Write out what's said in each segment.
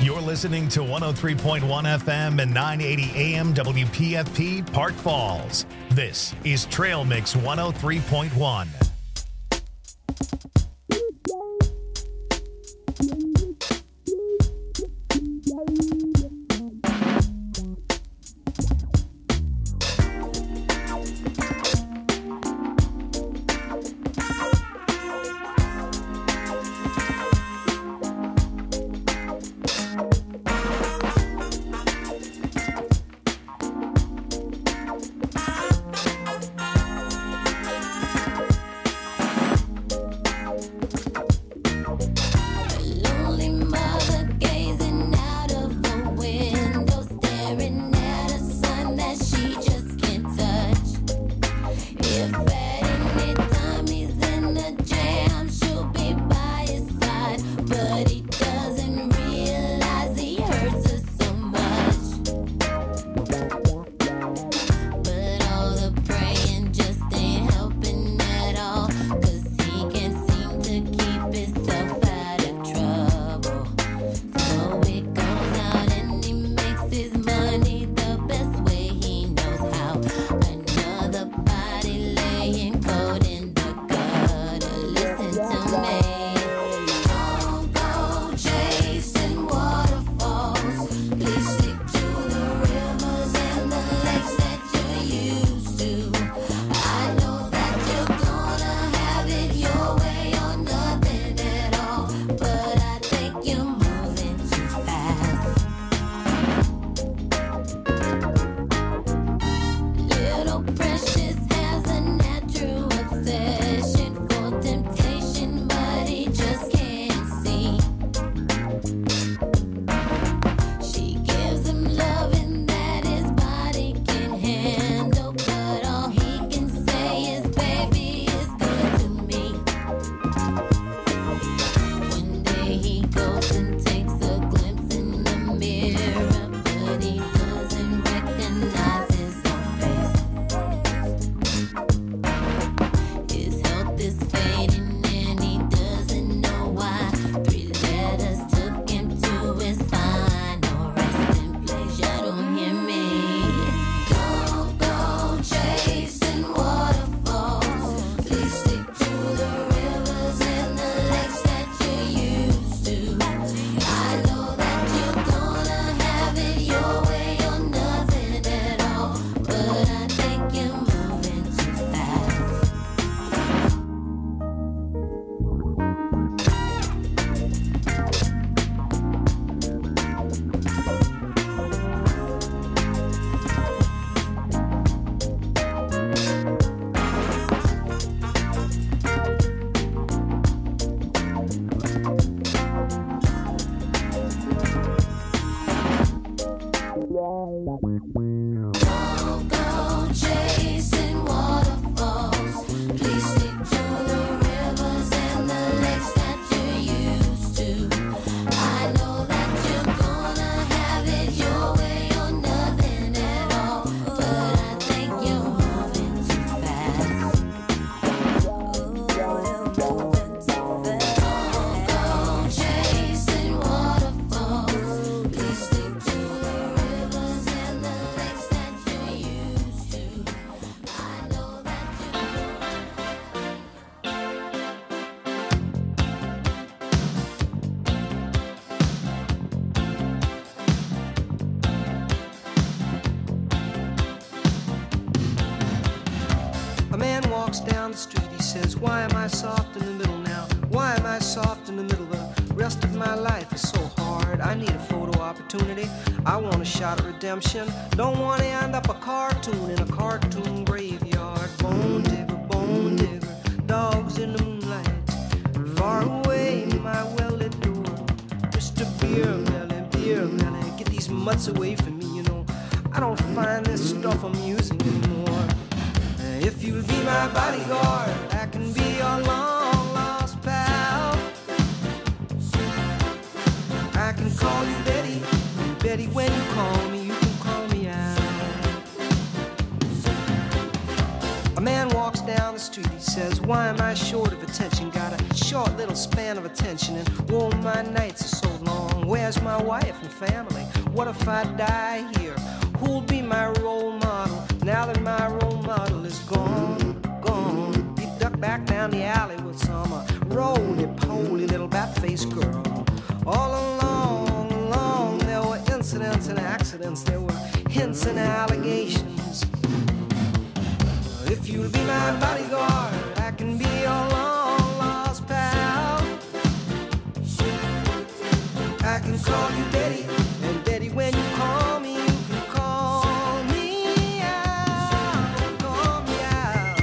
You're listening to 103.1 FM and 980 AM WPFP Park Falls. This is Trail Mix 103.1. Down the street, he says, why am I soft in the middle now? Why am I soft in the middle? The rest of my life is so hard. I need a photo opportunity. I want a shot at redemption. Don't want to end up a cartoon in a cartoon graveyard. Bone digger, dogs in the moonlight. Far away, my well-lit door. Mr. Beer Melly, get these mutts away from me, you know. I don't find this stuff amusing anymore. If you'll be my bodyguard, I can be your long lost pal. I can call you Betty, and Betty, when you call me, you can call me out. A man walks down the street, he says, why am I short of attention? Got a short little span of attention, and whoa, my nights are so long. Where's my wife and family? What if I die here? Who'll be my role model now that my role model is gone, gone? He ducked back down the alley with some roly-poly little bat-faced girl. All along, there were incidents and accidents, there were hints and allegations. If you'll be my bodyguard, I can be your long-lost pal. I can call you Daddy, and Daddy, when you call me, you can call me out, call me out.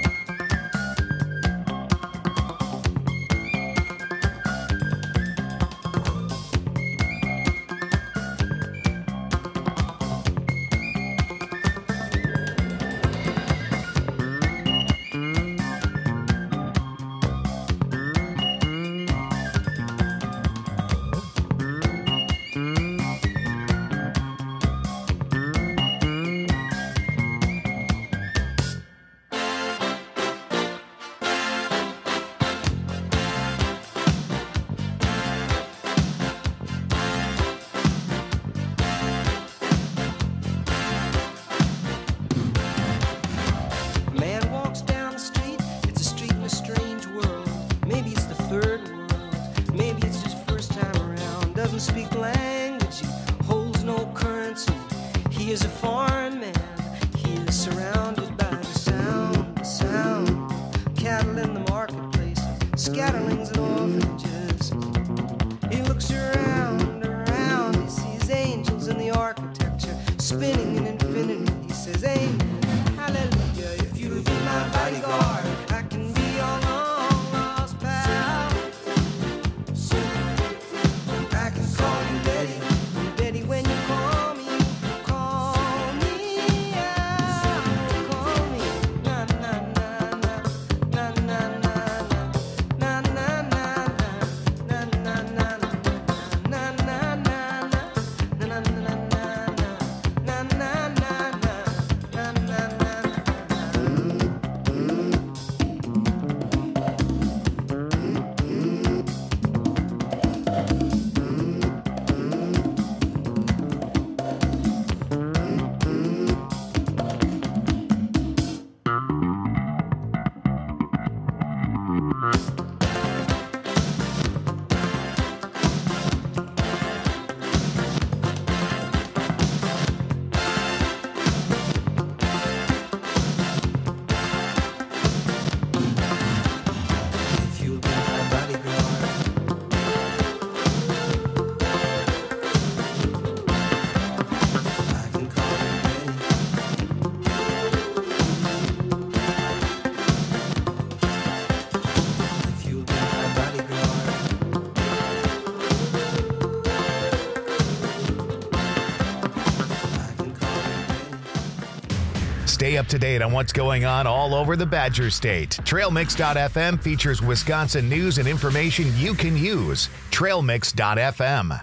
Stay up to date on what's going on all over the Badger State. TrailMix.fm features Wisconsin news and information you can use. TrailMix.fm.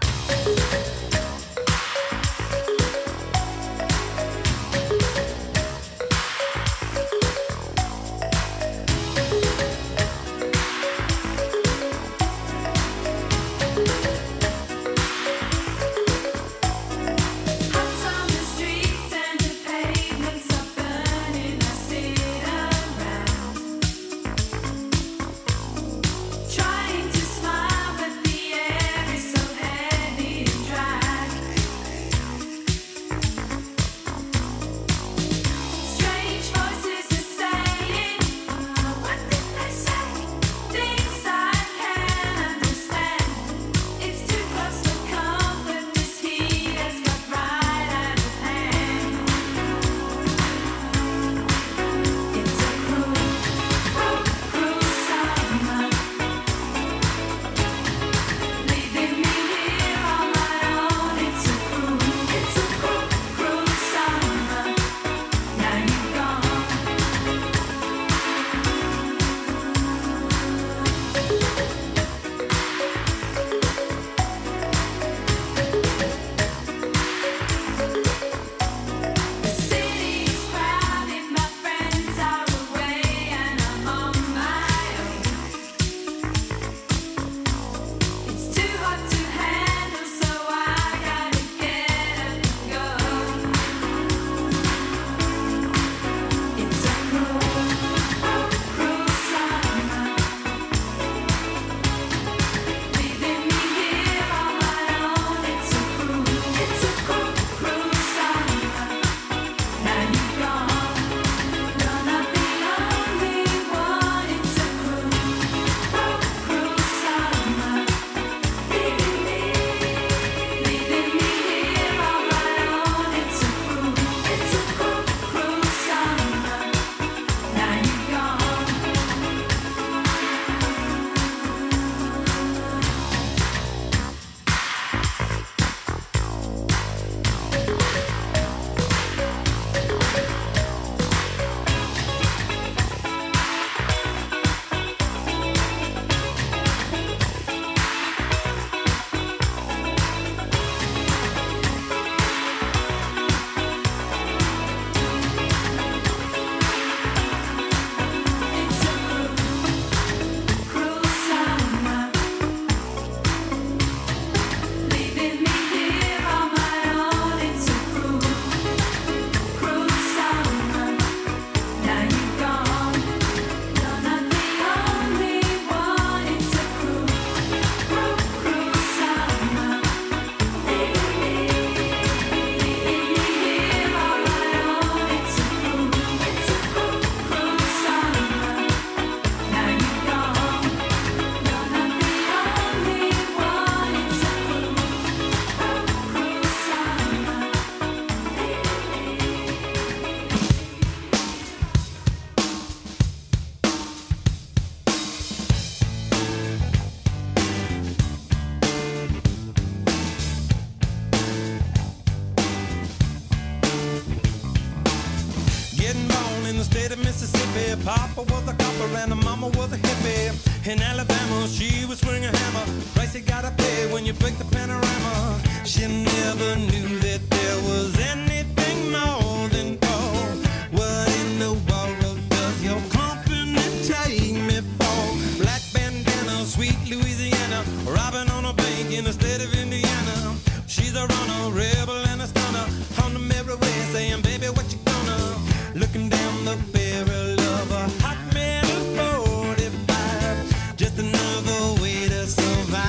Trying to smile, but the air is so heavy and dry. Mississippi. Papa was a copper and the mama was a hippie. In Alabama, she was swinging a hammer. Price you gotta pay when you break the panorama. She never knew that there was anything more than gold. What in the world does your company take me for? Black bandana, sweet Louisiana, robbing on a bank in the state of Indiana. She's a runner, rebel and a stunner. On the merry way saying, baby, what you gonna? Looking down the barrel of a hot metal 45. Just another way to survive.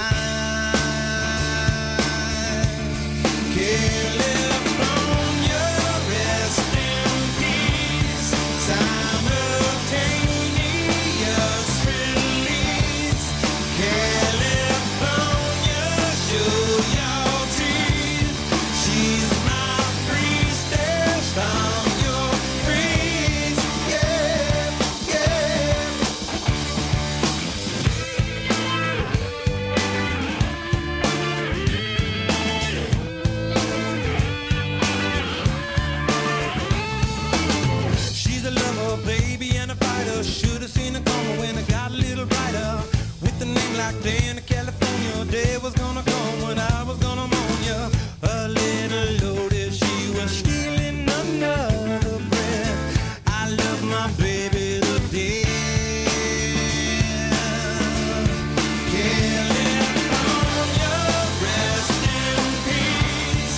California, rest in peace. Simultaneous release. California, show your teeth. She's my priestess. I'm your priest. Yeah, yeah. She's a lover, baby, and a fighter. Should have seen her coming when I got a little brighter. With a name like Diana, California, day was gonna come when I was gonna mourn ya. A little loaded, she was stealing another breath. I love my baby to death. California, rest in peace.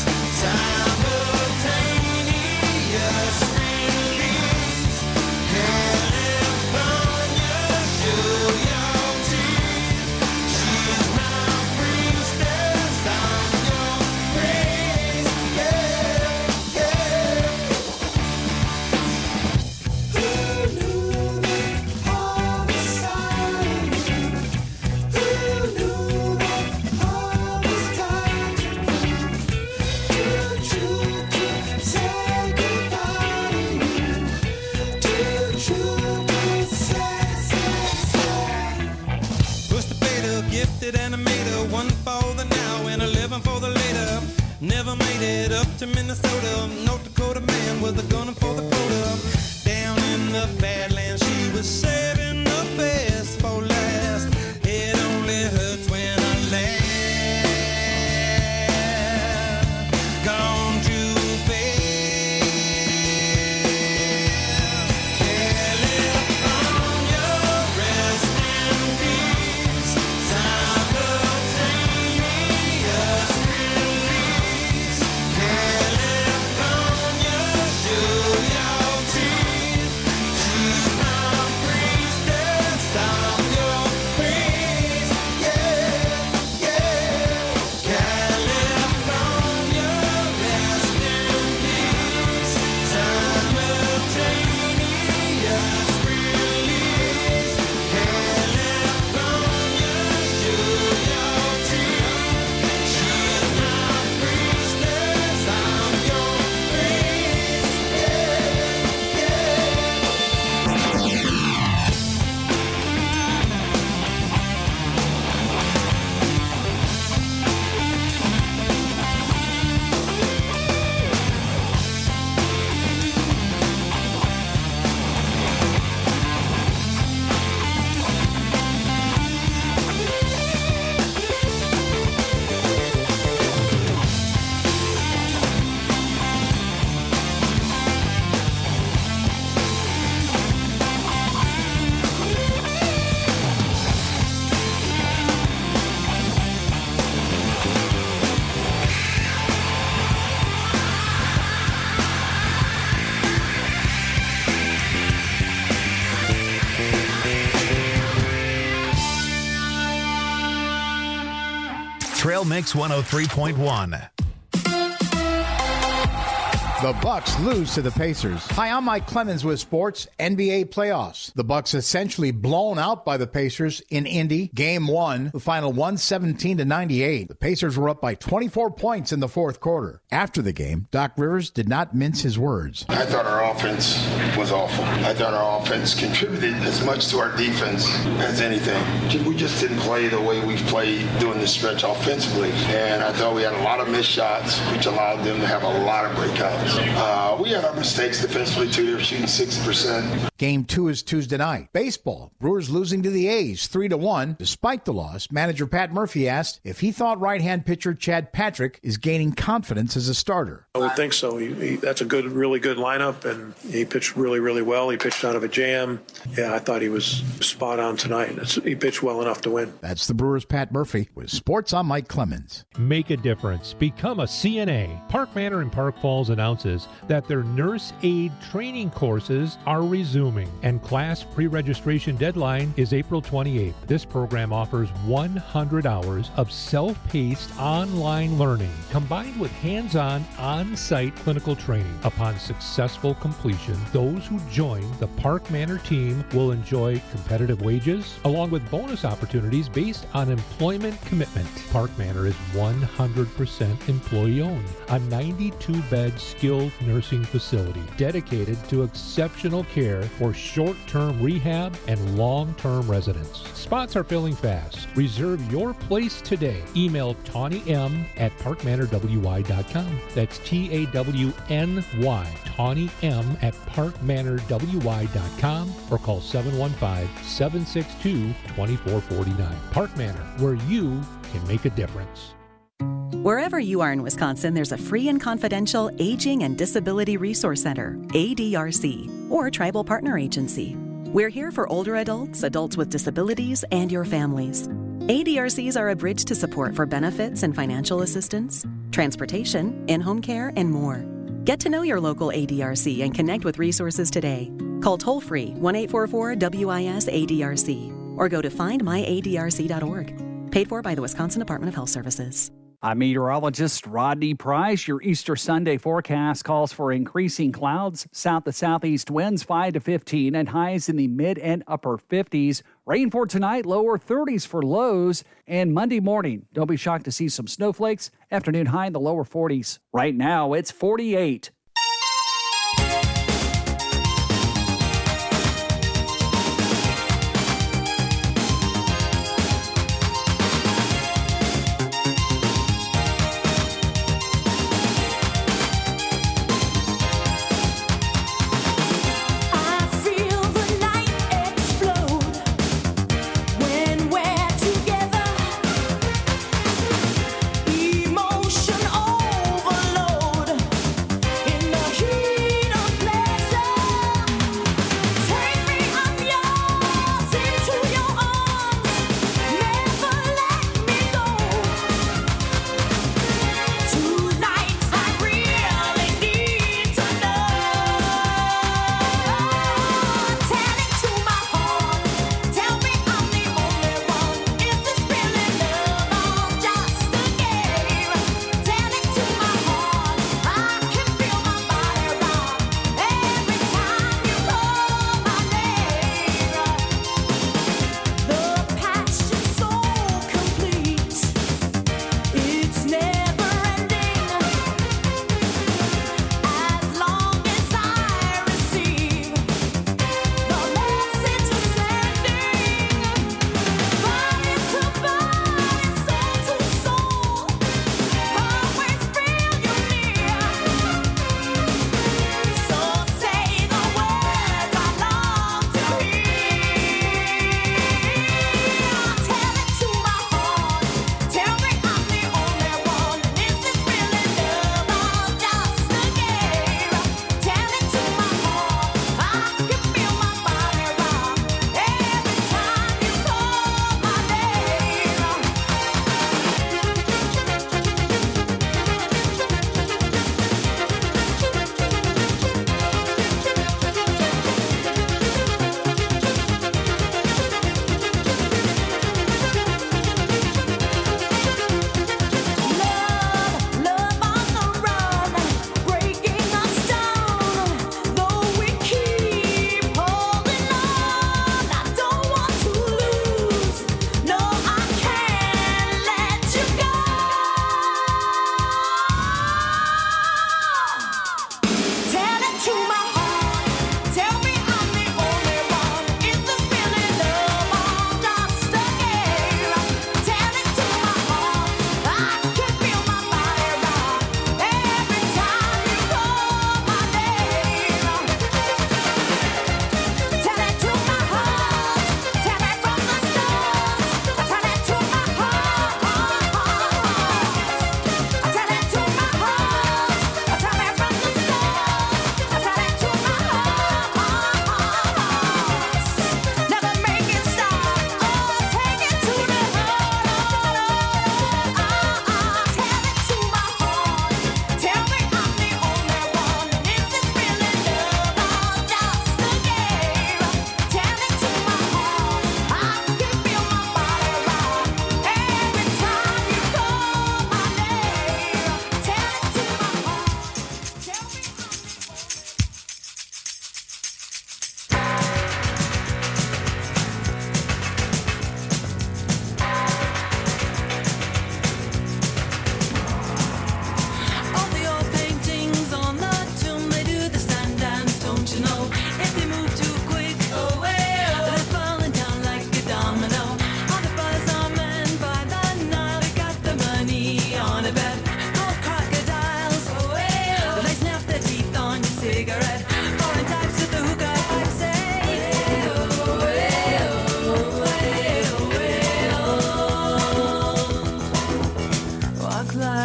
Simultaneous release. California, show your teeth. She's my priestess. I'm your priest. Yeah, yeah. Who knew that all was silent? Who knew that all was time to come? Too true to say goodbye to you. Too true to say. Push the fader, gifted animator, 1 for the now and 11 for the later. Never made it up to Minnesota. North Dakota man was a gunner for the quota. Down in the Badlands, she was saving the best for last. It only hurts when I laugh. Gone too fast. California, rest in peace. Simultaneous release. California, show your teeth. She's my priestess. I'm your priest. Yeah, yeah. California, rest in peace. Simultaneous release. California, show your teeth. She's my priestess. I'm your priest. Yeah, Trail Mix 103.1. The Bucks lose to the Pacers. Hi, I'm Mike Clemens with Sports NBA Playoffs. The Bucks essentially blown out by the Pacers in Indy. Game 1, the final 117-98. The Pacers were up by 24 points in the fourth quarter. After the game, Doc Rivers did not mince his words. I thought our offense was awful. I thought our offense contributed as much to our defense as anything. We just didn't play the way we've played during this stretch offensively. And I thought we had a lot of missed shots, which allowed them to have a lot of breakouts. We had our mistakes defensively, too. They were shooting 60%. Game 2 is Tuesday night. Baseball. Brewers losing to the A's 3-1. Despite the loss, manager Pat Murphy asked if he thought right-hand pitcher Chad Patrick is gaining confidence as a starter. I would think so. That's a really good lineup, and he pitched really well. He pitched out of a jam. Yeah, I thought he was spot on tonight. He pitched well enough to win. That's the Brewers' Pat Murphy. With Sports, I'm Mike Clemens. Make a difference. Become a CNA. Park Manor in Park Falls announces that their nurse aid training courses are resuming, and class pre-registration deadline is April 28th. This program offers 100 hours of self-paced online learning combined with hands-on on-site clinical training. Upon successful completion, those who join the Park Manor team will enjoy competitive wages along with bonus opportunities based on employment commitment. Park Manor is 100% employee-owned, a 92-bed skilled nursing facility dedicated to exceptional care for short-term rehab and long-term residents. Spots are filling fast. Reserve your place today. Email Tawny M at parkmanorwy.com. That's TAWNY, Tawny M at parkmanorwy.com, or call 715-762-2449. Park Manor, where you can make a difference. Wherever you are in Wisconsin, there's a free and confidential Aging and Disability Resource Center, ADRC, or Tribal Partner Agency. We're here for older adults, adults with disabilities, and your families. ADRCs are a bridge to support for benefits and financial assistance, transportation, in-home care, and more. Get to know your local ADRC and connect with resources today. Call toll-free 1-844-WIS-ADRC or go to findmyadrc.org. Paid for by the Wisconsin Department of Health Services. I'm meteorologist Rodney Price. Your Easter Sunday forecast calls for increasing clouds, south to southeast winds 5 to 15, and highs in the mid and upper 50s. Rain for tonight, lower 30s for lows. And Monday morning, don't be shocked to see some snowflakes. Afternoon high in the lower 40s. Right now, it's 48. Emotion overload.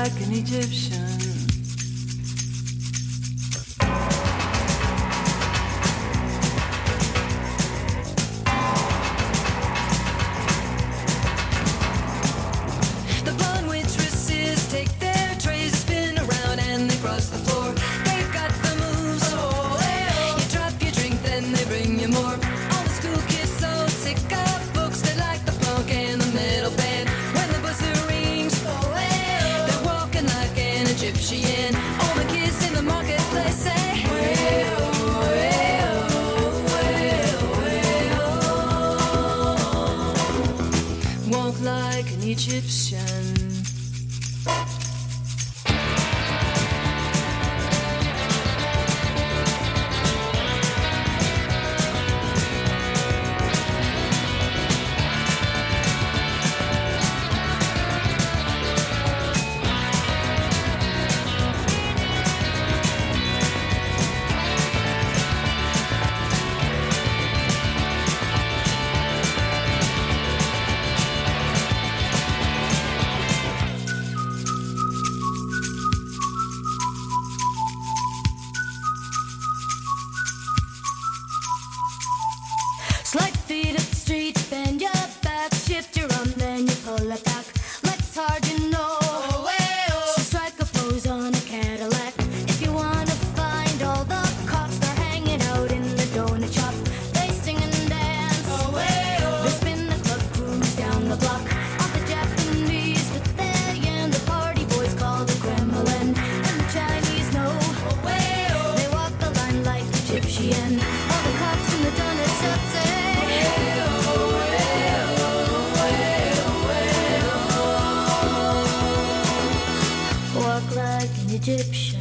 like an Egyptian. The blonde waitresses take their trays, spin around, and they cross the floor. They've got the moves. You drop your drink, then they bring you more. All the school kids so sick of books, they like the punk and the metal band. When the buzzer rings, they're walking like an Egyptian. All the kids in the marketplace say, walk like an Egyptian. Slide feet up the street, bend your back, shift your arm, then you pull it back. Life's hard, you know. So strike a pose on a Cadillac. If you wanna find all the cops, they're hanging out in the donut shop. They sing and dance. They spin the club, cruise down the block. All the Japanese with their yen, the party boys call the Kremlin, and the Chinese know. They walk the line like Egyptian. All the cops in the donut shop say, walk like an Egyptian.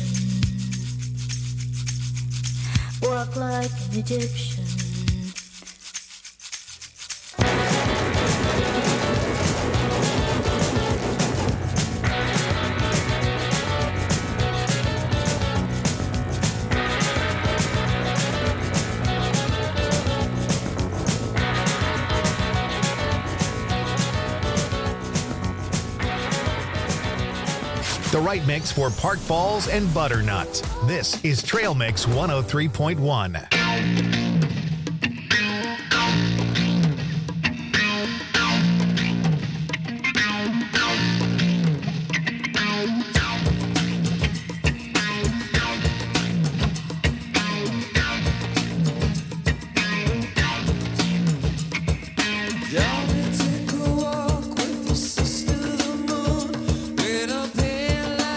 Walk like an Egyptian. The right mix for Park Falls and Butternut. This is Trail Mix 103.1.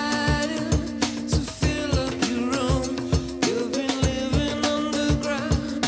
To fill up your room, you've been living underground.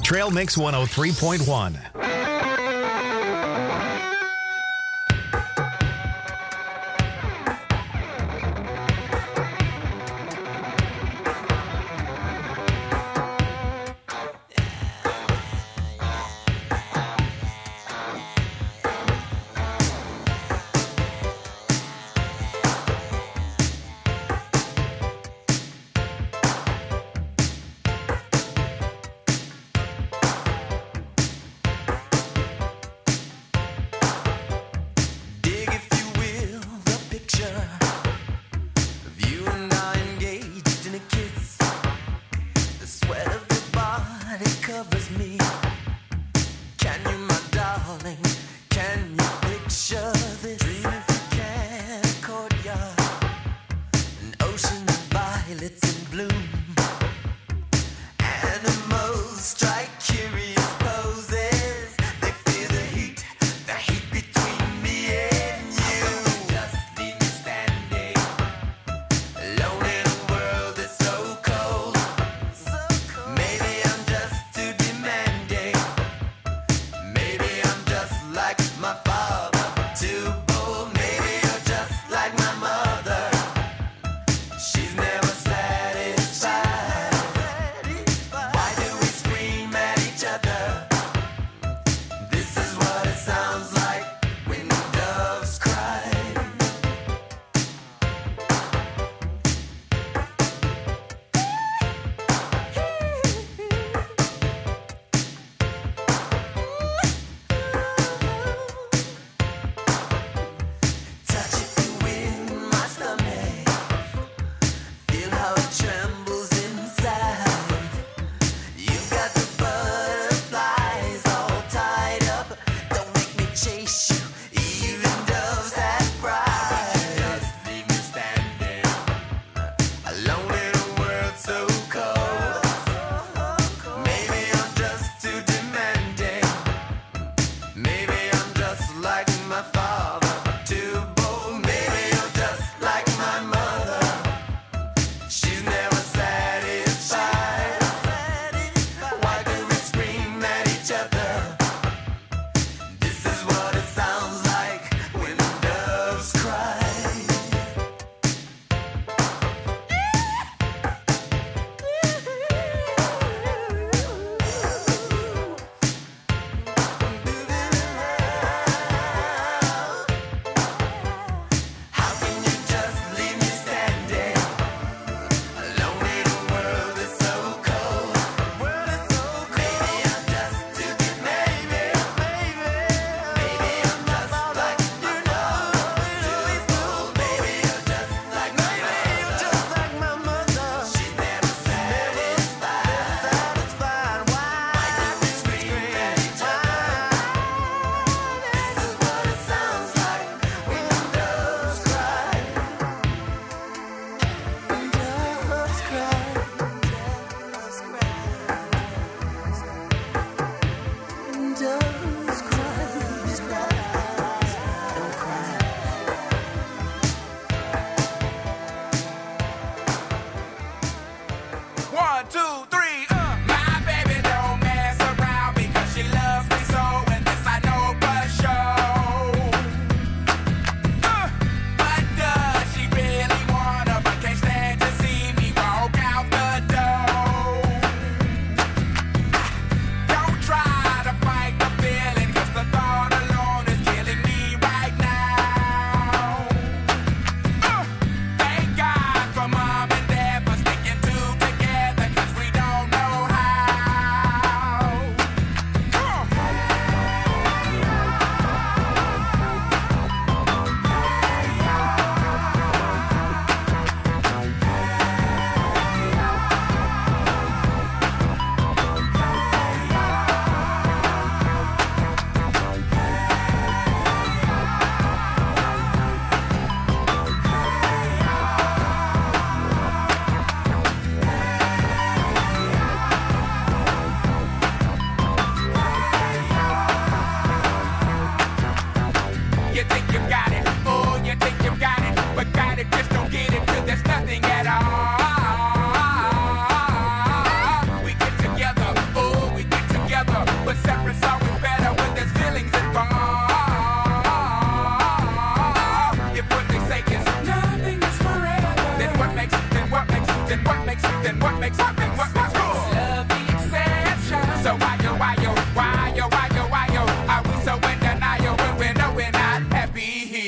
Trail Mix 103.1.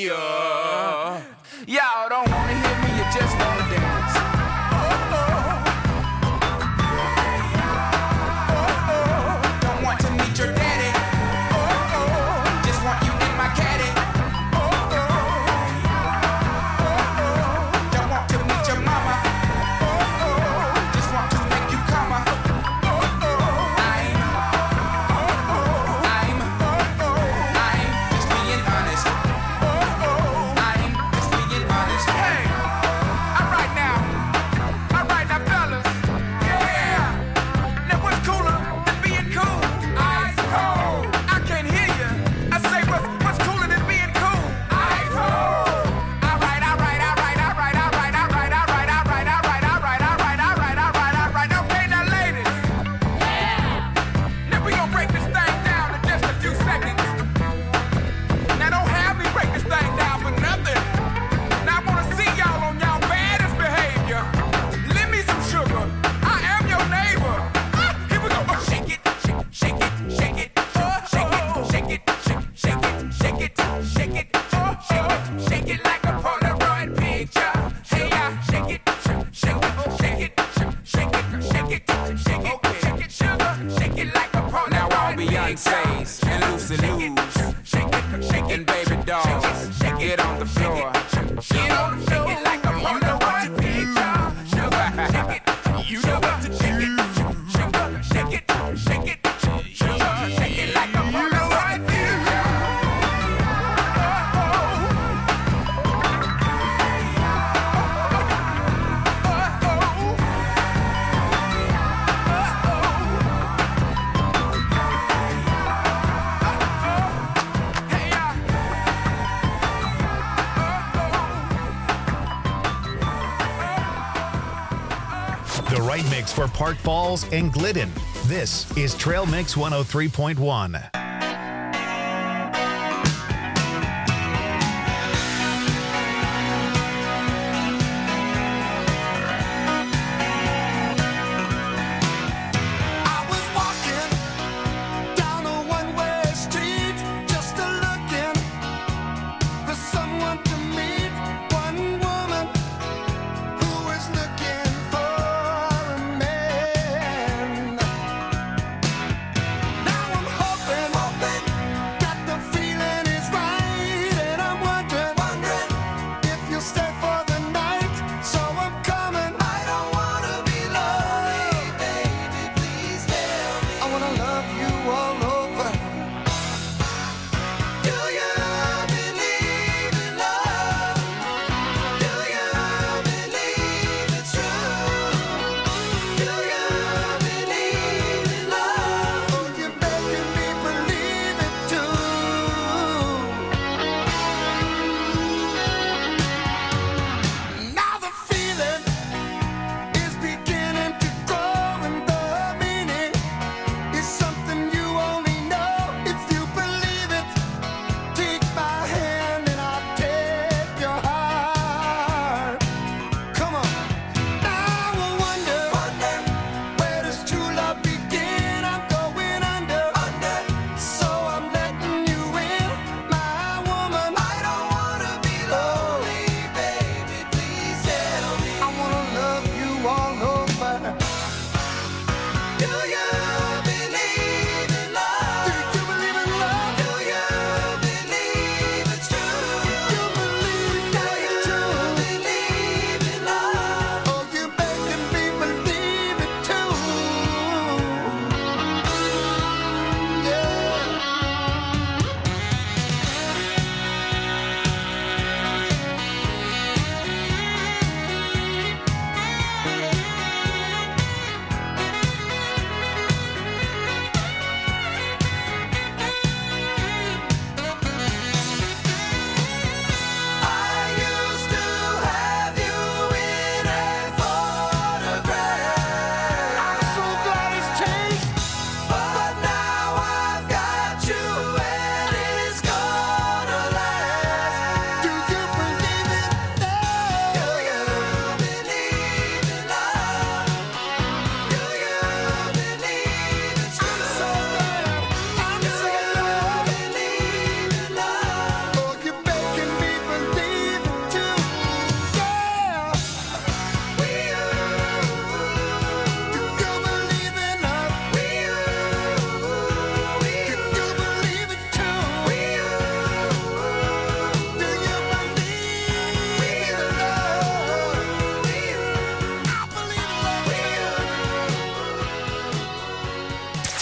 Y'all don't wanna hear me, you just wanna dance. Don't want to meet your daddy. Just want you in my caddy. Don't want to meet your mama. Just want to make you come. I'm just being honest. I'm just being honest. Hey, alright now, fellas. Yeah. Now what's cooler than being cool? Ice cold. I can't hear you. I say what's cooler than being cool? Ice cold. Alright. Okay, now ladies. Yeah. Now we gonna break this thing down in just a few seconds. Now don't have me break this thing down for nothing. Now I wanna see y'all on y'all baddest behavior. Lend me some sugar. I am your neighbor. Here we go. Shake it. Shake it. Shake it. Shake it. Shake it. Shake it. Shake it. Shake it. Shake it like a Polaroid picture. Hey, shake it. Shake it. Shake it. Shake it. Shake it. Shake it. Shake it, sugar. Shake it like a Polaroid. Now all Beyonce's and Lucy Lou's and baby dolls, get on the floor. Get on the floor. Shake it like a Polaroid picture. Sugar, shake it. You know what to shake it. Sugar, shake it. Shake it. Sugar, shake it like a Polaroid picture. The right mix for Park Falls and Glidden. This is Trail Mix 103.1. I was walking down a one-way street, just looking for someone to meet. One woman who was looking for a man. Now I'm hoping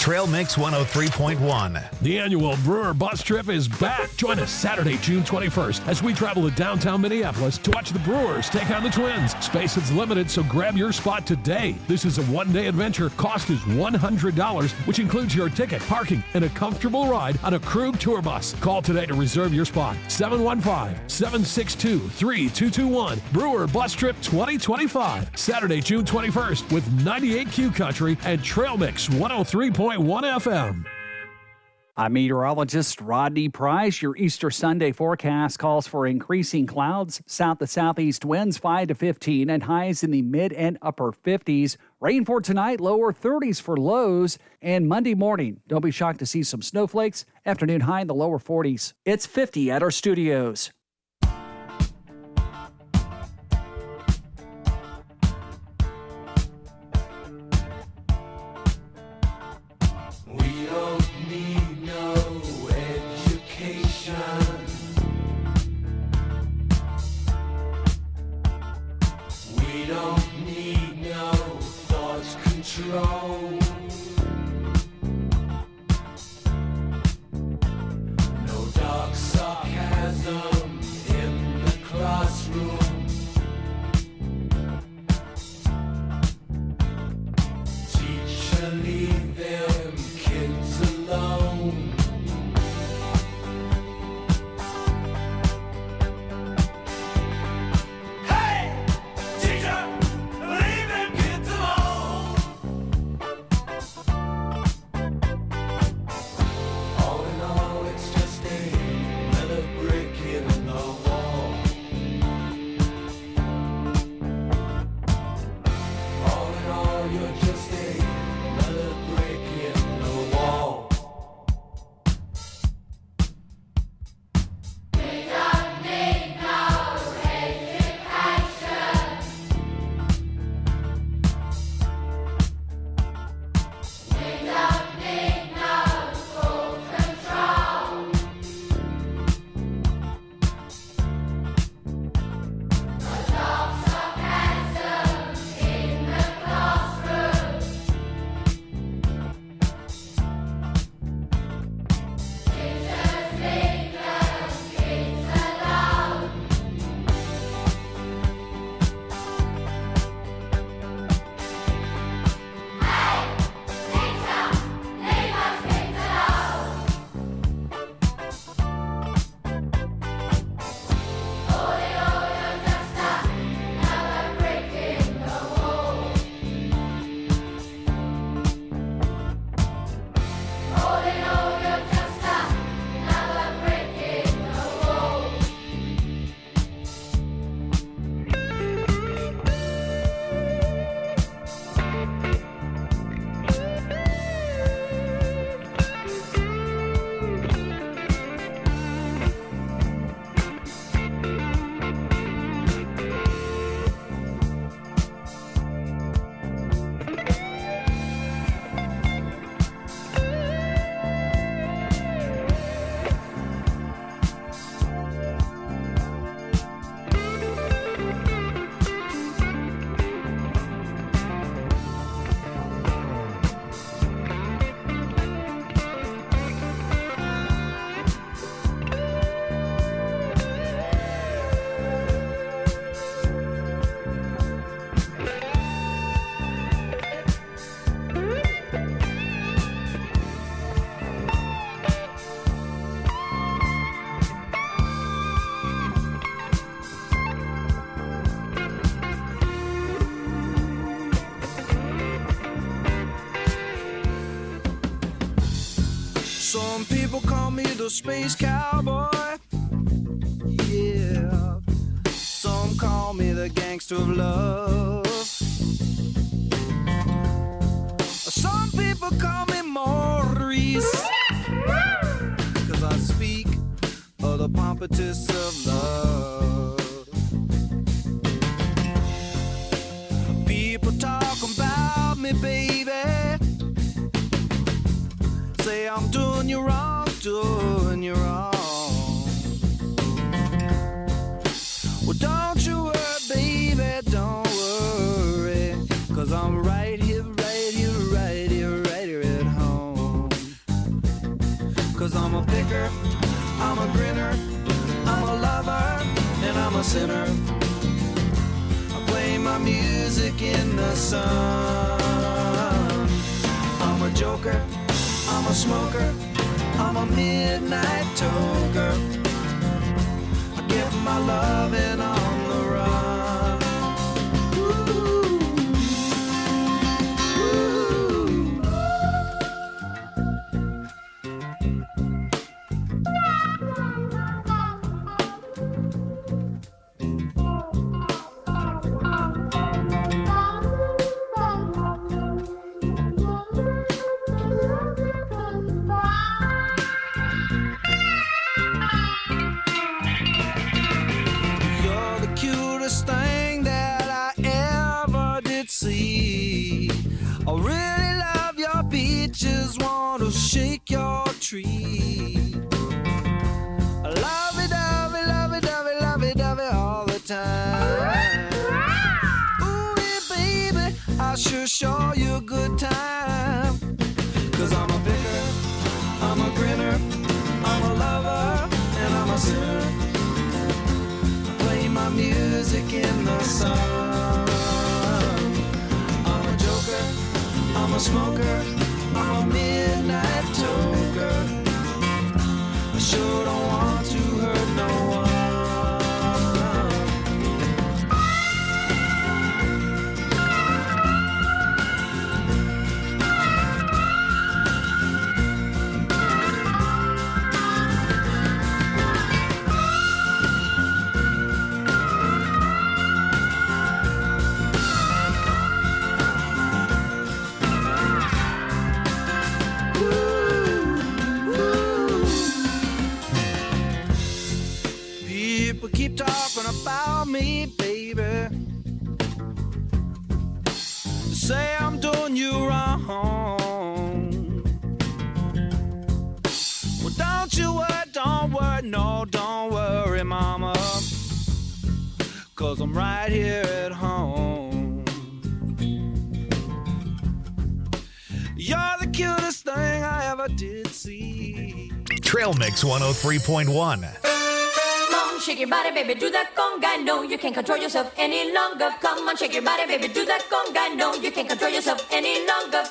Trail Mix 103.1. The annual Brewer Bus Trip is back. Join us Saturday, June 21st, as we travel to downtown Minneapolis to watch the Brewers take on the Twins. Space is limited, so grab your spot today. This is a one-day adventure. Cost is $100, which includes your ticket, parking, and a comfortable ride on a Krug tour bus. Call today to reserve your spot. 715-762-3221. Brewer Bus Trip 2025. Saturday, June 21st with 98Q Country and Trail Mix 103.1 FM. I'm meteorologist Rodney Price. Your Easter Sunday forecast calls for increasing clouds, south to southeast winds 5 to 15, and highs in the mid and upper 50s. Rain for tonight, lower 30s for lows. And Monday morning, don't be shocked to see some snowflakes. Afternoon high in the lower 40s. It's 50 at our studios. No dark sarcasm in the classroom. Teacher, leave them kids alone. Hey, teacher, leave them kids alone. All in all, it's just another brick in the wall. All in all, you're just another brick in the wall. We don't need no education. We don't need no school control. No dark sarcasm in the classroom. Teachers, leave them kids alone. Hey, teacher, leave us kids alone. All in all, you're just another brick in the wall. All in all, you're just another brick in the wall. Some people call me the space cowboy. Yeah. Some call me the gangster of love. Some people call me Maurice. 'Cause I speak of the pompatus of love. People talk about me, baby. Say I'm doing you wrong, doing you wrong. Well, don't you worry, baby, don't worry. 'Cause I'm right here, right here, right here, right here at home. a sinner. I play my music in the sun. I'm a joker, I'm a smoker, I'm a midnight toker. I give my loving on the run. Ooh. You're the cutest thing that I ever did see. I really love your beaches, want to shake your tree. Lovey-dovey, lovey-dovey, lovey-dovey all the time. Ooh, yeah, baby, I sure show you a good time. 'Cause I'm a picker, I'm a grinner, I'm a lover, and I'm a sinner. I play my music in the sun. I'm a joker, I'm a smoker, I'm a midnight toker. I sure don't want to hurt no one. People keep talking about me, baby. Say I'm doing you wrong. Well, don't you worry, no, don't worry, mama. 'Cause I'm right here at home. You're the cutest thing I ever did see. Trail Mix 103.1. Shake your body, baby, do that conga. No, you can't control yourself any longer. Come on, shake your body, baby, do that conga. No, you can't control yourself any longer.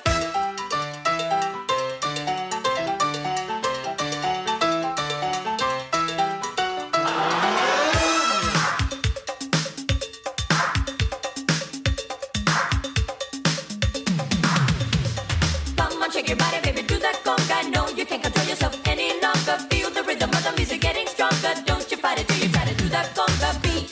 Come on, shake your body, baby, do that conga. No, you can't control yourself any longer. Feel the rhythm of the music getting stronger. Don't you fight it till you try to do that conga beat.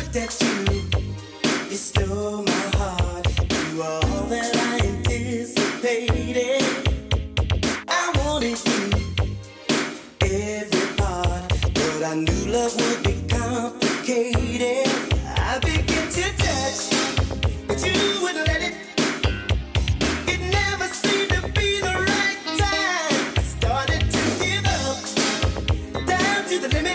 looked at you, you stole my heart. You were all that I anticipated. I wanted you, every part, but I knew love would be complicated. I began to touch, but you wouldn't let it. It never seemed to be the right time. I started to give up, down to the limit.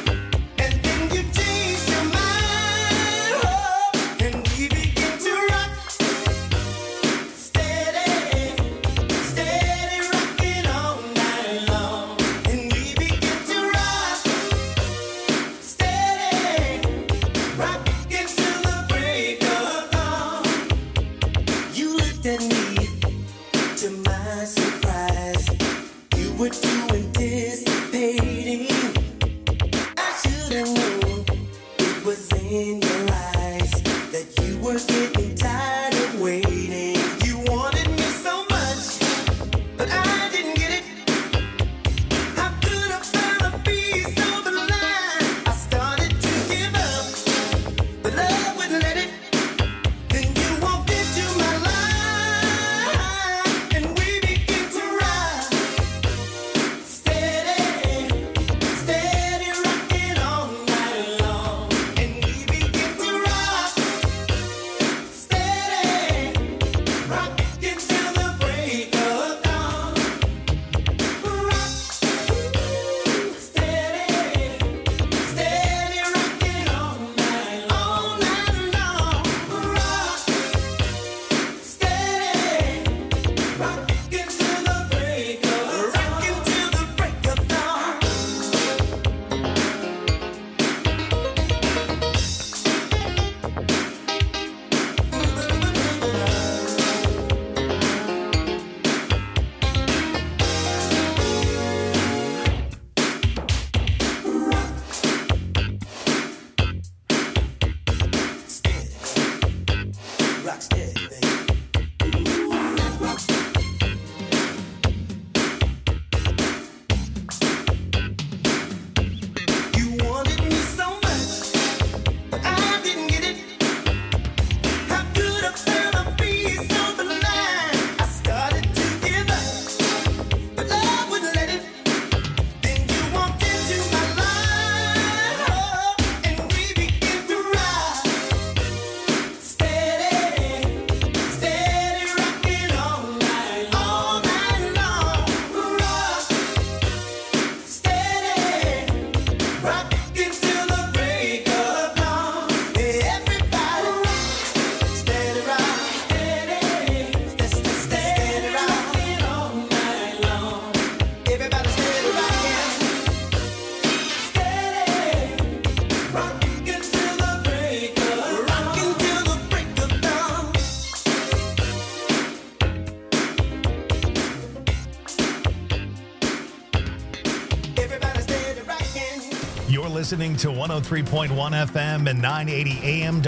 Listening to 103.1 FM and 980 AM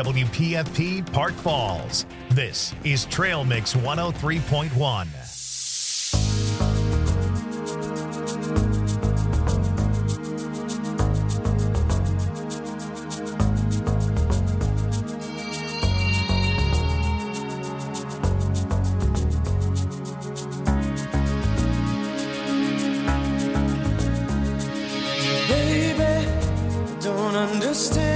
WPFP Park Falls. This is Trail Mix 103.1. Understand